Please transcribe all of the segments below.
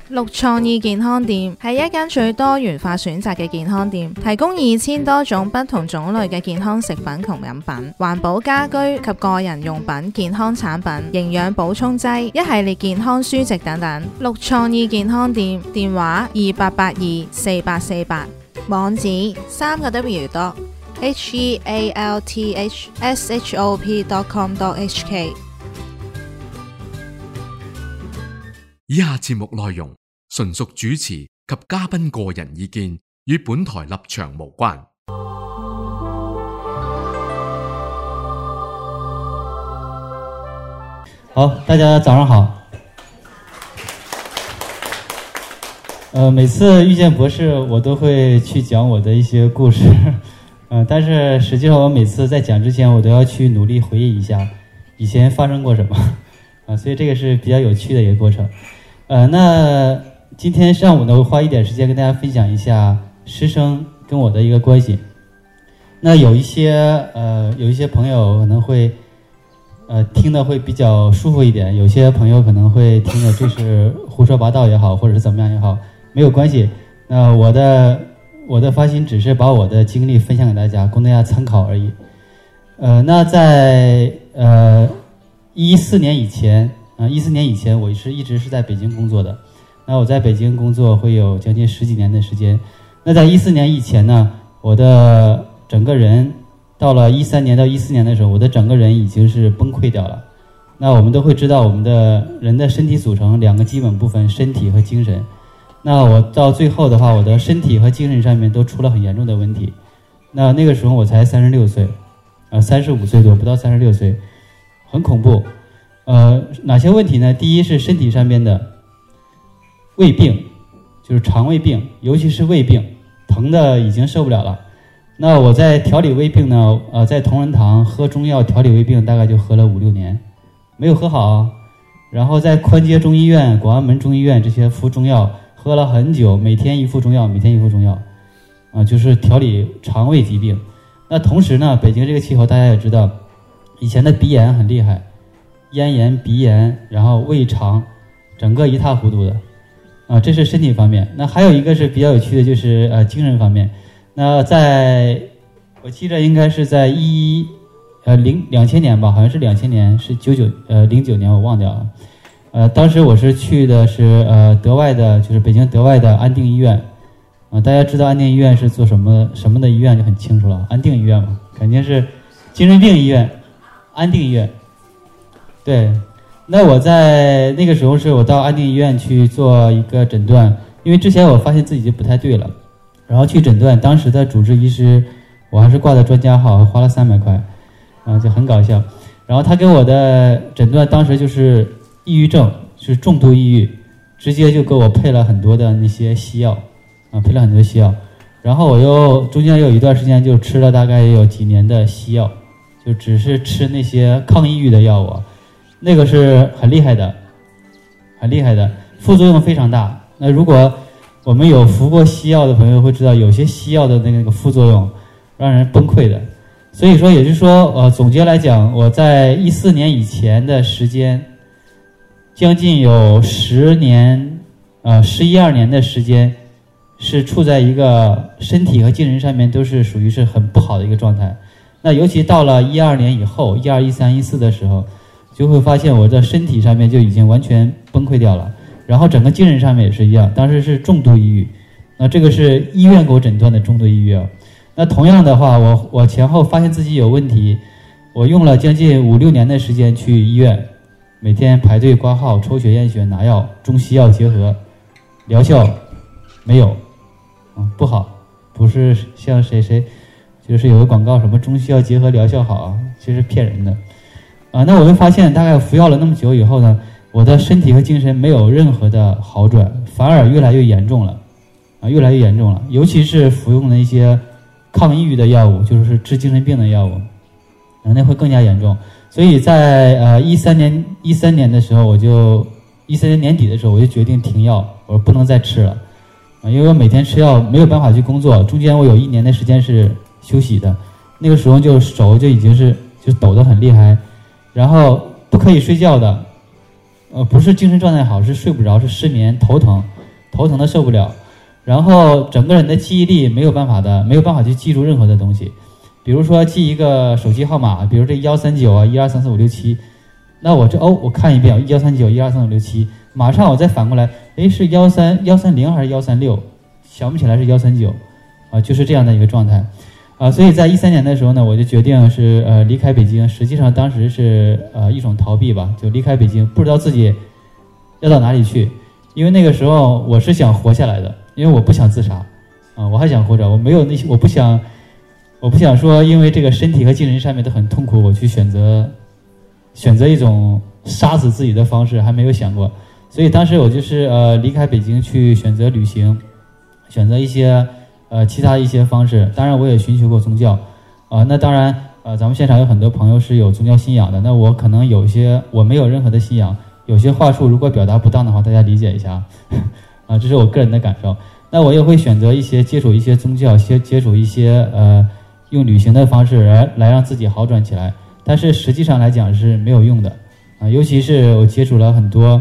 綠創意健康店係一間最多元化選擇嘅健康店，提供2000多種不同種類嘅健康食品同飲品、環保家居及個人用品、健康產品、營養補充劑、一系列健康書籍等等。綠創意健康店電話28824848，網址3個W.healthshop.com.hk。 以下節目內容純屬主持及嘉賓個人意見，與本台立場無關。 好，大家早上好。每次遇见博士，我都会去讲我的一些故事，但是实际上我每次在讲之前，我都要去努力回忆一下以前发生过什么，所以这个是比较有趣的一个过程。那今天上午呢，我花一点时间跟大家分享一下师生跟我的一个关系。那有一些朋友可能会听的会比较舒服一点，有些朋友可能会听的这是胡说八道也好，或者是怎么样也好，没有关系。那我的发心只是把我的经历分享给大家，供大家参考而已。那在14年以前，14年以前我一直是在北京工作的。那我在北京工作会有将近10几年的时间。那在14年以前呢，我的整个人到了13年到14年的时候，我的整个人已经是崩溃掉了。那我们都会知道，我们的人的身体组成2个基本部分，身体和精神。那我到最后的话，我的身体和精神上面都出了很严重的问题。那个时候我才36岁，35岁多，不到36岁，很恐怖。哪些问题呢？第一是身体上面的胃病，就是肠胃病，尤其是胃病，疼的已经受不了了。那我在调理胃病呢，在同仁堂喝中药调理胃病，大概就喝了5、6年，没有喝好。然后在宽街中医院、广安门中医院这些服中药，喝了很久，每天一副中药，就是调理肠胃疾病。那同时呢，北京这个气候大家也知道，以前的鼻炎很厉害。咽炎、鼻炎，然后胃肠，整个一塌糊涂的，这是身体方面。那还有一个是比较有趣的，就是精神方面。那我记得应该是在2000年吧，好像是2000年，是09年，我忘掉了。当时我是去的是德外的，就是北京德外的安定医院。大家知道安定医院是做什么的医院就很清楚了，安定医院嘛，肯定是精神病医院，安定医院。对，那我在那个时候是我到安定医院去做一个诊断，因为之前我发现自己就不太对了，然后去诊断，当时的主治医师我还是挂的专家号，花了300块，就很搞笑。然后他给我的诊断当时就是抑郁症，是重度抑郁，直接就给我配了很多的那些西药，配了很多西药。然后我中间有一段时间就吃了大概有几年的西药，就只是吃那些抗抑郁的药物。那个是很厉害的，副作用非常大。那如果我们有服过西药的朋友会知道，有些西药的那个副作用让人崩溃的。所以说，也就是说，总结来讲，我在14年以前的时间，将近有10年，11、12年的时间，是处在一个身体和精神上面都是属于是很不好的一个状态。那尤其到了12年以后，12、13、14的时候，就会发现我的身体上面就已经完全崩溃掉了，然后整个精神上面也是一样，当时是重度抑郁。那这个是医院给我诊断的重度抑郁。那同样的话，我前后发现自己有问题，我用了将近5、6年的时间去医院，每天排队挂号、抽血验血、拿药，中西药结合，疗效没有，不好，不是像谁就是有个广告什么中西药结合疗效好，其实骗人的。那我就发现大概服药了那么久以后呢，我的身体和精神没有任何的好转，反而越来越严重了，尤其是服用的一些抗抑郁的药物，就是治精神病的药物，那会更加严重。所以在13年的时候，13年年底的时候，我就决定停药，我说不能再吃了，因为我每天吃药没有办法去工作，中间我有1年的时间是休息的，那个时候就手就已经就抖得很厉害。然后不可以睡觉的，不是精神状态好，是睡不着，是失眠、头疼。 头疼的受不了，然后整个人的记忆力没有办法去记住任何的东西。比如说记一个手机号码，比如这139啊1234567，那我看一遍1391234567，马上我再反过来，是130还是136，想不起来是139啊，就是这样的一个状态啊。所以在13年的时候呢，我就决定是离开北京。实际上当时是一种逃避吧，就离开北京，不知道自己要到哪里去。因为那个时候我是想活下来的，因为我不想自杀啊，我还想活着，我不想说因为这个身体和精神上面都很痛苦，我去选择一种杀死自己的方式，还没有想过。所以当时我就是离开北京去选择旅行，选择一些其他一些方式。当然我也寻求过宗教那当然咱们现场有很多朋友是有宗教信仰的，那我可能有些我没有任何的信仰，有些话术如果表达不当的话，大家理解一下这是我个人的感受。那我也会选择接触一些宗教，接触一些用旅行的方式来让自己好转起来，但是实际上来讲是没有用的尤其是我接触了很多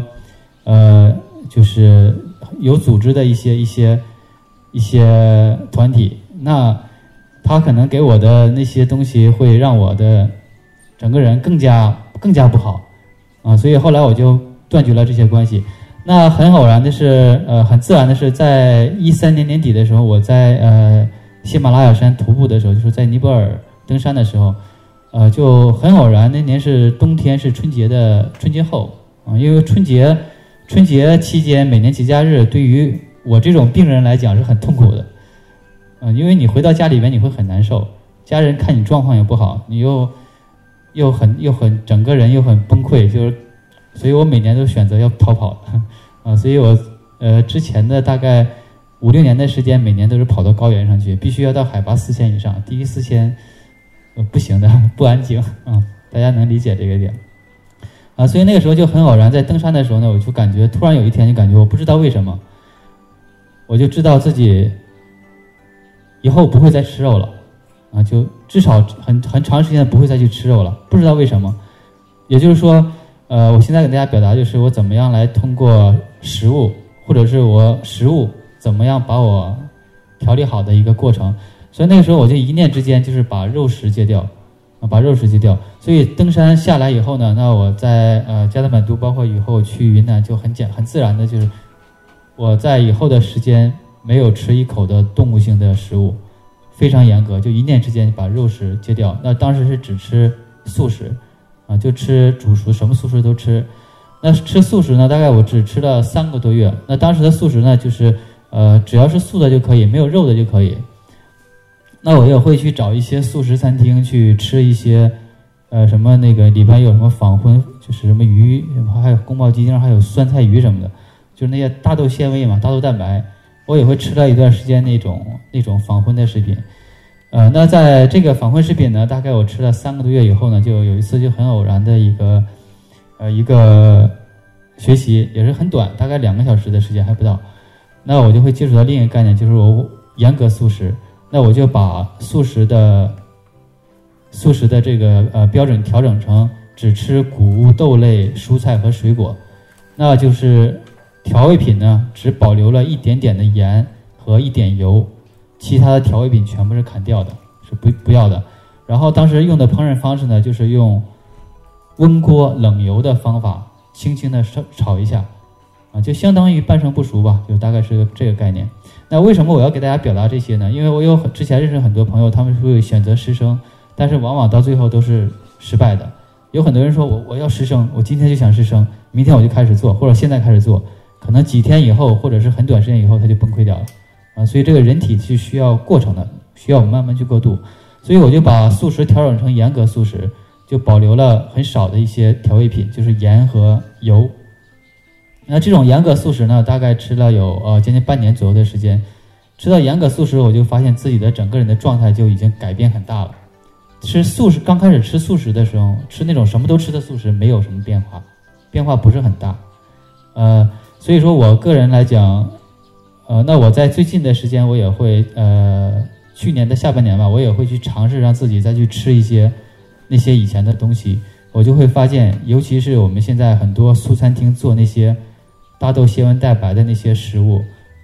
就是有组织的一些团体，那他可能给我的那些东西会让我的整个人更加不好所以后来我就断绝了这些关系。那很偶然的是很自然的是，在13年年底的时候，我在喜马拉雅山徒步的时候，就是在尼泊尔登山的时候就很偶然，那年是冬天，是春节后因为春节期间每年节假日对于我这种病人来讲是很痛苦的因为你回到家里边你会很难受，家人看你状况也不好，你又很整个人又很崩溃，所以我每年都选择要逃跑所以我之前的大概5-6年的时间，每年都是跑到高原上去，必须要到海拔4000以上，低于4000不行的，不安静大家能理解这个点所以那个时候就很偶然，在登山的时候呢，我就感觉突然有一天就感觉我不知道为什么，我就知道自己以后不会再吃肉了就至少很长时间不会再去吃肉了，不知道为什么。也就是说我现在给大家表达就是我怎么样来通过食物，或者是我食物怎么样把我调理好的一个过程。所以那个时候我就一念之间就是把肉食戒掉所以登山下来以后呢，那我在加德满都包括以后去云南就很自然的就是我在以后的时间没有吃一口的动物性的食物，非常严格，就一念之间把肉食戒掉。那当时是只吃素食就吃煮熟，什么素食都吃。那吃素食呢，大概我只吃了3个多月。那当时的素食呢，就是只要是素的就可以，没有肉的就可以。那我也会去找一些素食餐厅去吃一些什么那个里边有什么仿荤，就是什么鱼，还有宫保鸡丁，还有酸菜鱼什么的，就是那些大豆纤维嘛，大豆蛋白，我也会吃了一段时间那种仿荤的食品。那在这个仿荤食品呢，大概我吃了3个多月以后呢，就有一次就很偶然的一个学习，也是很短，大概2个小时的时间还不到。那我就会接触到另一个概念，就是我严格素食。那我就把素食的这个标准调整成只吃谷物、豆类、蔬菜和水果。那就是调味品呢，只保留了一点点的盐和一点油，其他的调味品全部是砍掉的，是不要的。然后当时用的烹饪方式呢，就是用温锅冷油的方法，轻轻的炒一下就相当于半生不熟吧，就大概是这个概念。那为什么我要给大家表达这些呢？因为我之前认识很多朋友，他们会选择食生，但是往往到最后都是失败的。有很多人说我要食生，我今天就想食生，明天我就开始做，或者现在开始做，可能几天以后或者是很短时间以后他就崩溃掉了所以这个人体是需要过程的，需要我们慢慢去过渡。所以我就把素食调整成严格素食，就保留了很少的一些调味品，就是盐和油。那这种严格素食呢，大概吃了有将近半年左右的时间。吃到严格素食，我就发现自己的整个人的状态就已经改变很大了。刚开始吃素食的时候，吃那种什么都吃的素食，没有什么变化不是很大。所以说我个人来讲，那我在最近的时间，我也会去年的下半年吧，我也会去尝试让自己再去吃一些那些以前的东西。我就会发现，尤其是我们现在很多素餐厅做那些大豆纤维蛋白的那些食物，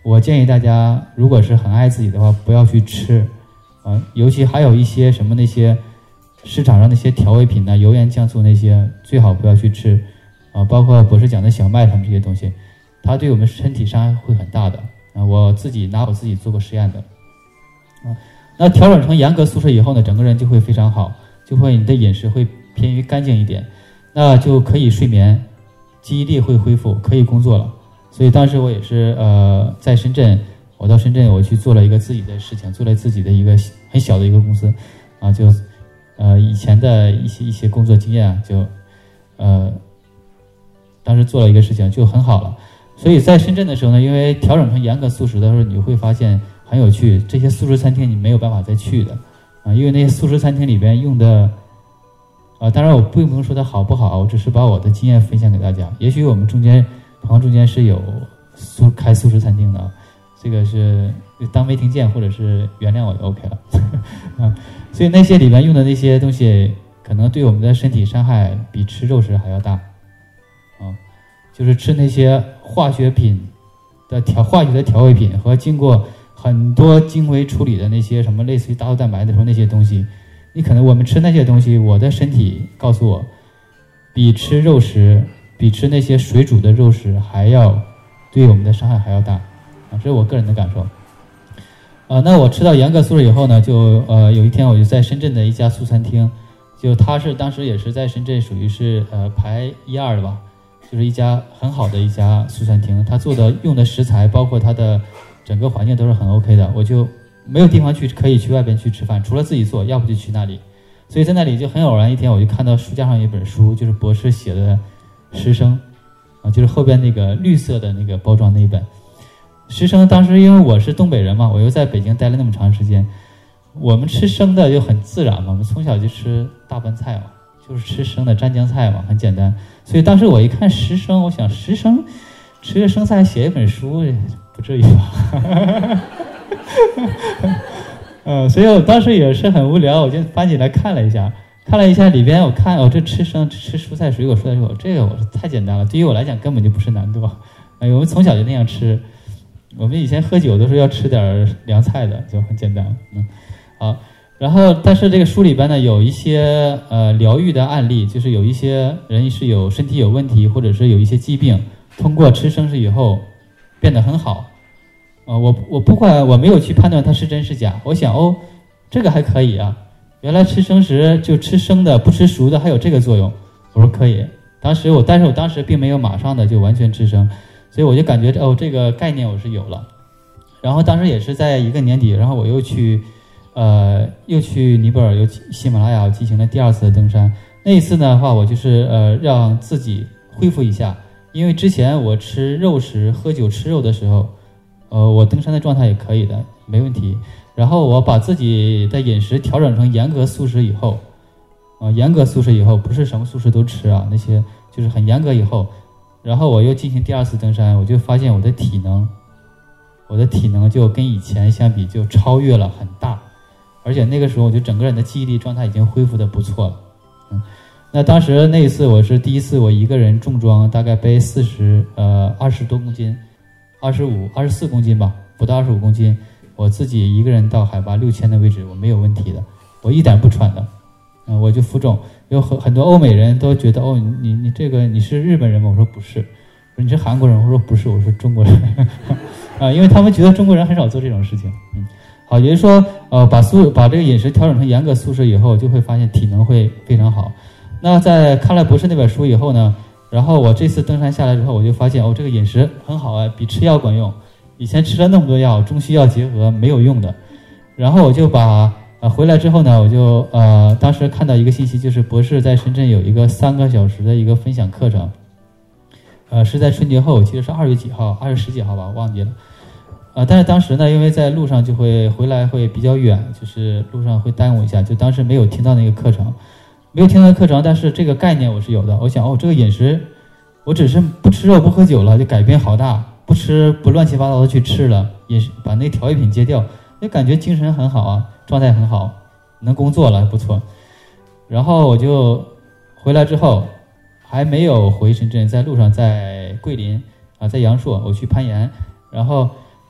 我建议大家，如果是很爱自己的话，不要去吃，尤其还有一些什么那些市场上那些调味品呢，油盐酱醋那些，最好不要去吃，包括博士讲的小麦他们这些东西，它对我们身体伤害会很大的。我自己做过实验的。那调整成严格素食以后呢，整个人就会非常好，就会你的饮食会偏于干净一点，那就可以睡眠，记忆力会恢复，可以工作了。所以当时我也是在深圳，我到深圳我去做了一个自己的事情，做了自己的一个很小的一个公司就以前的一些工作经验就当时做了一个事情就很好了。所以在深圳的时候呢，因为调整成严格素食的时候，你会发现很有趣，这些素食餐厅你没有办法再去的因为那些素食餐厅里边用的当然我并不能说它好不好，我只是把我的经验分享给大家。也许我们朋友中间是有开素食餐厅的，这个是当没听见或者是原谅我就 OK 了所以那些里面用的那些东西可能对我们的身体伤害比吃肉食还要大就是吃那些化学的调味品和经过很多精微处理的那些什么类似于大豆蛋白的时候那些东西，你可能我们吃那些东西，我的身体告诉我比吃肉食，比吃那些水煮的肉食还要对我们的伤害还要大这是我个人的感受那我吃到严格素食以后呢，就有一天我就在深圳的一家素餐厅，就它是当时也是在深圳属于是排1、2的吧，就是一家很好的一家素餐厅，它用的食材包括它的整个环境都是很 OK 的，我就没有地方可以去外边去吃饭，除了自己做，要不就去那里。所以在那里就很偶然一天，我就看到书架上有一本书，就是博士写的师生就是后边那个绿色的那个包装那一本师生。当时因为我是东北人嘛，我又在北京待了那么长时间，我们吃生的就很自然嘛，我们从小就吃大拌菜嘛，就是吃生的蘸酱菜嘛，很简单。所以当时我一看师生，我想师生吃个生菜写一本书不至于吧所以我当时也是很无聊，我就翻起来看了一下里边，我看这吃蔬菜水果这个我说太简单了，对于我来讲根本就不是难度我们从小就那样吃，我们以前喝酒都是要吃点凉菜的，就很简单好。然后但是这个书里边呢有一些疗愈的案例，就是有一些人是有身体有问题，或者是有一些疾病，通过吃生食以后变得很好我不管，我没有去判断它是真是假，我想这个还可以原来吃生食就吃生的不吃熟的还有这个作用，我说可以。但是我当时并没有马上的就完全吃生，所以我就感觉这个概念我是有了。然后当时也是在一个年底，然后我又去尼泊尔，又喜马拉雅进行了第2次的登山。那一次的话，我就是让自己恢复一下，因为之前我吃肉食喝酒吃肉的时候我登山的状态也可以的，没问题。然后我把自己的饮食调整成严格素食以后不是什么素食都吃那些就是很严格以后，然后我又进行第2次登山，我就发现我的体能就跟以前相比就超越了很大，而且那个时候我就整个人的记忆力状态已经恢复的不错了那当时那一次我是第一次我一个人重装，大概背20多公斤，24公斤吧，不到25公斤，我自己一个人到海拔6000的位置，我没有问题的，我一点不喘的我就负重。有很多欧美人都觉得你这个你是日本人吗？我说不是。我说你是韩国人？我说不是，我说中国人因为他们觉得中国人很少做这种事情好，也就是说把这个饮食调整成严格素食以后，就会发现体能会非常好。那在看了博士那本书以后呢，然后我这次登山下来之后，我就发现这个饮食很好比吃药管用。以前吃了那么多药，中西药结合没有用的。然后我就回来之后呢，我就当时看到一个信息，就是博士在深圳有一个3个小时的一个分享课程，是在春节后，我记得是2月几号，20几号吧，我忘记了。但是当时呢，因为在路上就会回来会比较远，就是路上会耽误一下，就当时没有听到那个课程，但是这个概念我是有的。我想这个饮食，我只是不吃肉不喝酒了，就改变好大，不乱七八糟的去吃了，也是把那调味品戒掉，就感觉精神很好状态很好，能工作了，不错。然后我就回来之后，还没有回深圳，在路上在桂林在阳朔，我去攀岩，然后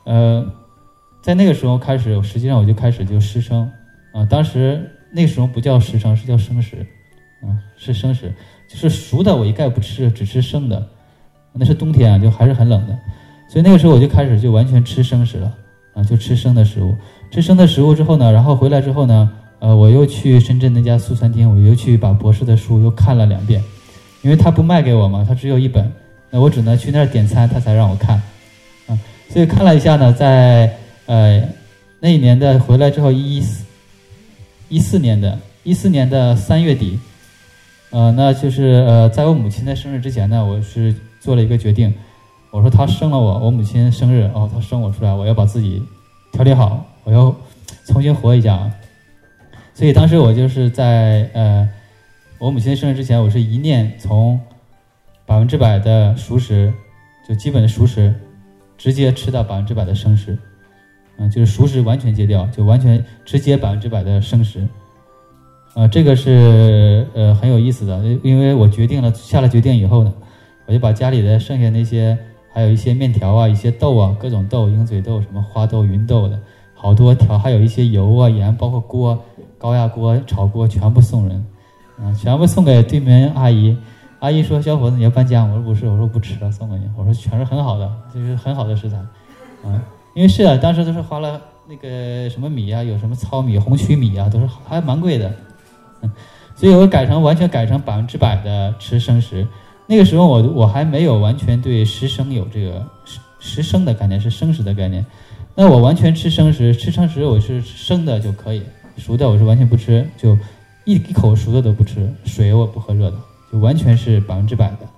在那个时候开始，实际上我就开始就师生当时那个时候不叫师生，是叫生食是生食，就是熟的我一概不吃，只吃生的。那是冬天就还是很冷的，所以那个时候我就开始就完全吃生食了就吃生的食物。吃生的食物之后呢，然后回来之后呢，我又去深圳那家素餐厅，我又去把博士的书又看了2遍，因为他不卖给我嘛，他只有1本，那我只能去那儿点餐，他才让我看所以看了一下呢，在那一年的回来之后14年的3月底那就是在我母亲的生日之前呢，我是做了一个决定，我说她生了我母亲生日她生我出来，我要把自己调理好，我要重新活一下所以当时我就是在我母亲生日之前，我是一念从100%的熟食，就基本的熟食，直接吃到100%的生食就是熟食完全戒掉，就完全直接100%的生食这个是很有意思的，因为我下了决定以后呢，我就把家里的剩下那些还有一些面条一些豆各种豆，鹰嘴豆什么花豆芸豆的好多条，还有一些油盐，包括锅，高压锅炒锅全部送人全部送给对门阿姨。阿姨说小伙子你要搬家，我说不是，我说不吃了，送给你，我说全是很好的，就是很好的食材因为是当时都是花了那个什么米有什么糙米红曲米都是还蛮贵的所以我完全改成100%的吃生食。那个时候我还没有完全对食生有这个食生的概念，是生食的概念。那我完全吃生食，我是生的就可以，熟的我是完全不吃，就一口熟的都不吃，水我不喝热的，就完全是100%的。